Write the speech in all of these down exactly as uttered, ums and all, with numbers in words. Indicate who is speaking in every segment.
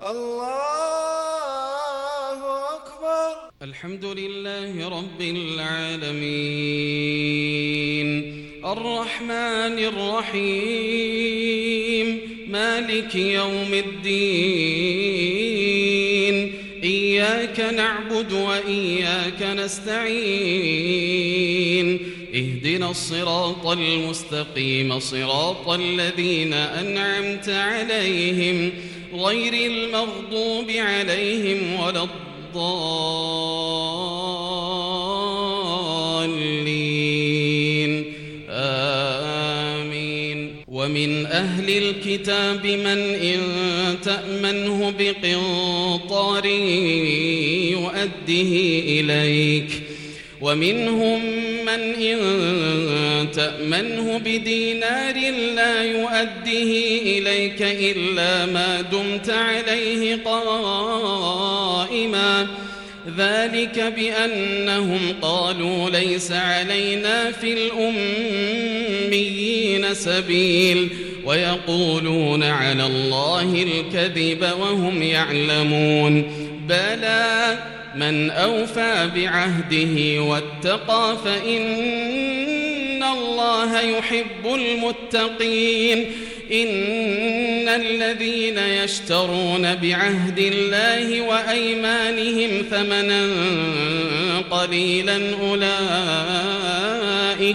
Speaker 1: الله أكبر.
Speaker 2: الحمد لله رب العالمين الرحمن الرحيم مالك يوم الدين إياك نعبد وإياك نستعين اهدنا الصراط المستقيم صراط الذين أنعمت عليهم غير المغضوب عليهم ولا الضالين آمين. ومن أهل الكتاب من إن تأمنه بقنطار يؤده إليك ومنهم من إن تأمنه بدينار لا يؤده إليك إلا ما دمت عليه قائما ذلك بأنهم قالوا ليس علينا في الأميين سبيل ويقولون على الله الكذب وهم يعلمون بلى من أوفى بعهده واتقى فإن الله يحب المتقين إن الذين يشترون بعهد الله وأيمانهم ثمنا قليلا أولئك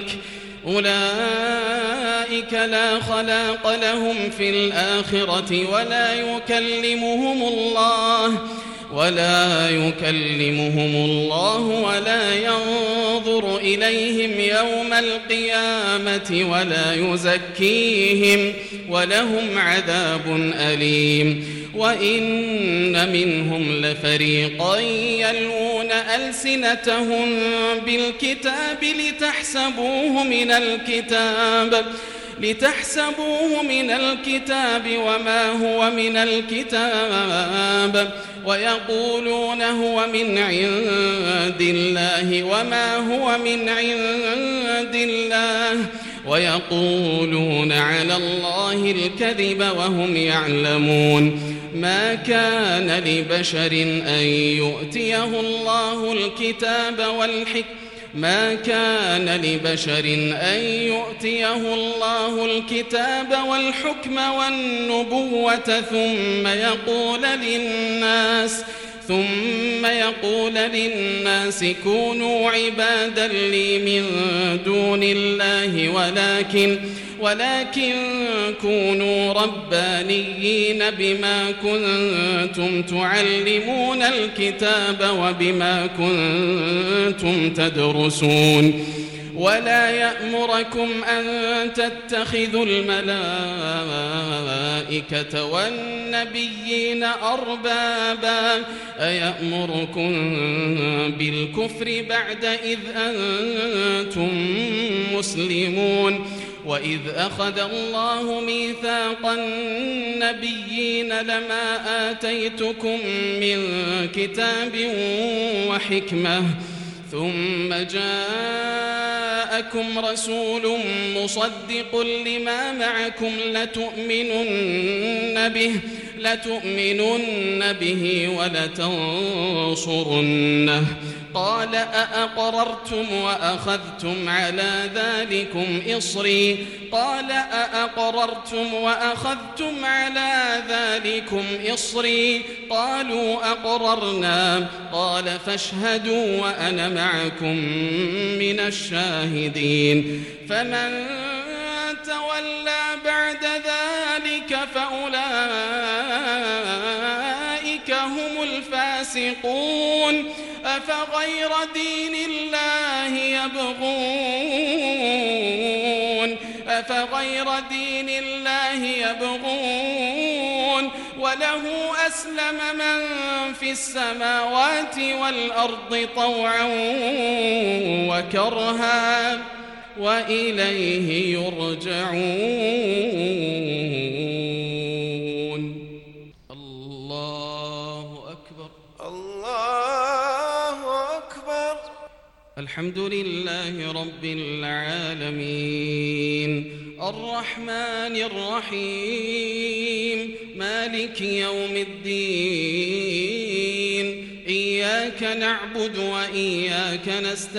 Speaker 2: أولئك لا خلاق لهم في الآخرة ولا يكلمهم الله ولا يكلمهم الله ولا ينظر إليهم يوم القيامة ولا يزكيهم ولهم عذاب أليم. وإن منهم لفريقا يلوون ألسنتهم بالكتاب لتحسبوه من الكتاب لتحسبوه من الكتاب وما هو من الكتاب ويقولون هو من عند الله وما هو من عند الله ويقولون على الله الكذب وهم يعلمون ما كان لبشر أن يؤتيه الله الكتاب والحكمة ما كان لبشر أن يؤتيه الله الكتاب والحكم والنبوة ثم يقول للناس ثم يقول للناس كونوا عبادا لي من دون الله ولكن ولكن كونوا ربانيين بما كنتم تعلمون الكتاب وبما كنتم تدرسون ولا يأمركم أن تتخذوا الملائكة والنبيين أربابا أيأمركم بالكفر بعد إذ أنتم مسلمون وإذ أخذ الله ميثاق النبيين لما آتيتكم من كتاب وحكمة ثم جاءكم رسول مصدق لما معكم لتؤمنن به لتؤمنن به ولتنصرنه قال أأقررتم وأخذتم على ذلكم إصري قال أأقررتم وأخذتم على ذلكم إصري قالوا أقررنا قال فاشهدوا وأنا معكم من الشاهدين فمن تولى بعد ذلك فأولئك هم الفاسقون أفغير دين الله يبغون أفغير دين الله يبغون وله أسلم من في السماوات والأرض طوعا وكرها وإليه يرجعون. الله أكبر.
Speaker 1: الله أكبر.
Speaker 2: الحمد لله رب العالمين الرحمن الرحيم مالك مالك يوم الدين إياك نعبد وإياك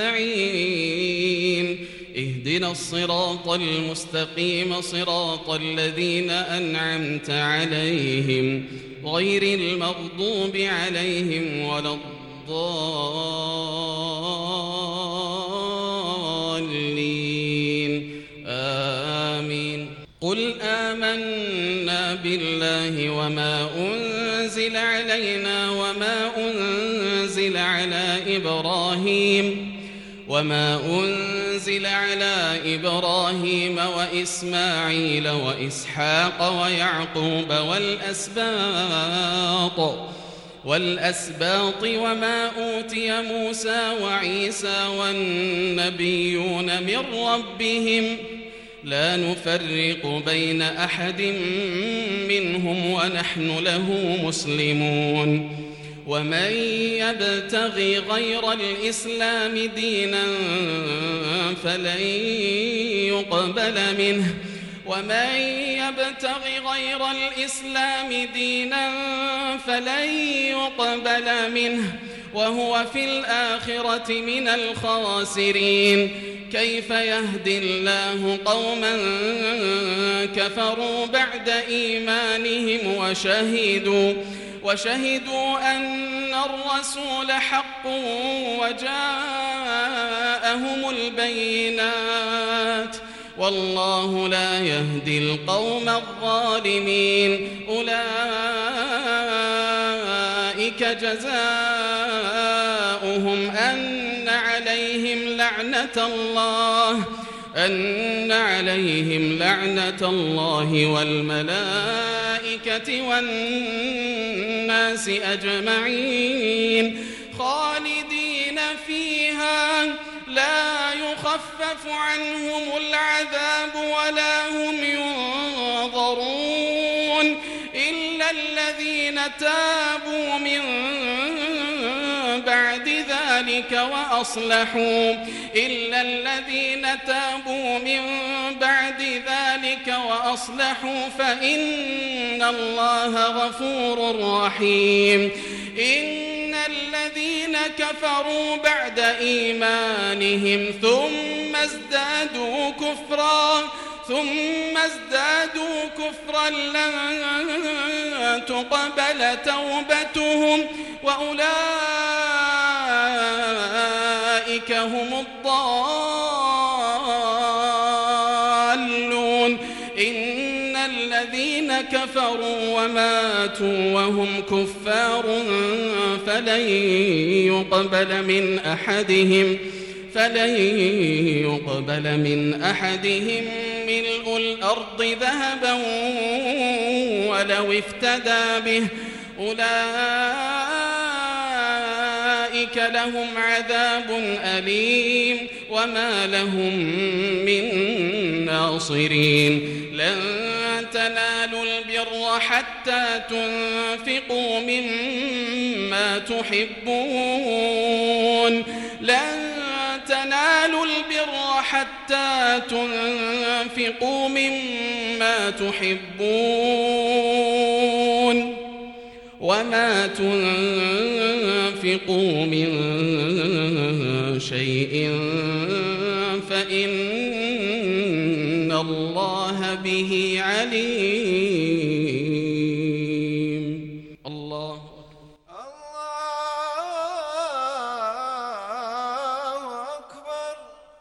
Speaker 2: نستعين اهدنا الصراط المستقيم صراط الذين أنعمت عليهم غير المغضوب عليهم ولا الضالين آمين. قل آمنا بالله وما أنزل علينا وما أنزل على إبراهيم وما أنزل على إبراهيم وإسماعيل وإسحاق ويعقوب والأسباط والأسباط وما أوتي موسى وعيسى والنبيون من ربهم لا نفرق بين أحد منهم ونحن له مسلمون. ومن يبتغي غير الإسلام دينا فلن يقبل منه ومن يبتغي غير الإسلام دينا فلن يقبل منه وهو في الآخرة من الخاسرين. كيف يهدي الله قوما كفروا بعد إيمانهم وشهدوا وشهدوا أن الرسول حق وجاءهم البينات والله لا يهدي القوم الظالمين. أولئك جزاؤهم أن عليهم لعنة الله أن عليهم لعنة الله والملائكة والناس أجمعين خالدين فيها لا يخفف عنهم العذاب ولا هم ينظرون إلا الذين تابوا من بعد ذلك وأصلحوا إلا الذين تابوا من بعد ذلك وأصلحوا فإن الله غفور رحيم. إن الذين كفروا بعد إيمانهم ثم ازدادوا كفرا ثم ازدادوا كفرا لن تقبل توبتهم وأولئك هم الضالون. إن الذين كفروا وماتوا وهم كفار فلن يقبل من أحدهم فلن يقبل من أحدهم ملء الأرض ذهبا ولو افتدى به أولئك لهم عذاب أليم وما لهم من ناصرين. لن تنالوا البر حتى تنفقوا مما تحبون لن تنالوا البر حتى تنفقوا مما تحبون وما تنفقوا من شيء فإن الله به عليم.